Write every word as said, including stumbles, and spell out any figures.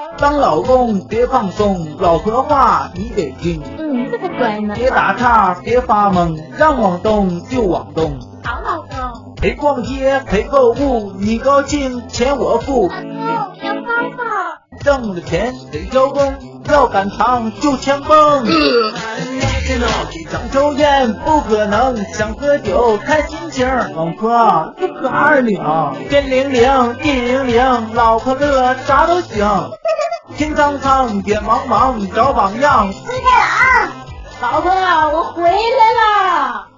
当老公别放松，老婆话你得听。 嗯，这个乖呢。 别打岔，别发懵，让往东就往东。 好，老公。 陪逛街，陪购物，你高兴钱我付。 老公，要抱抱。 挣了钱得交工，要赶场就枪崩。想抽烟不可能，想喝酒看心情。老婆这可二两，天灵灵地灵灵，老婆乐啥都行。天苍苍野茫茫，找榜样。 吃点啊，老婆，我回来了。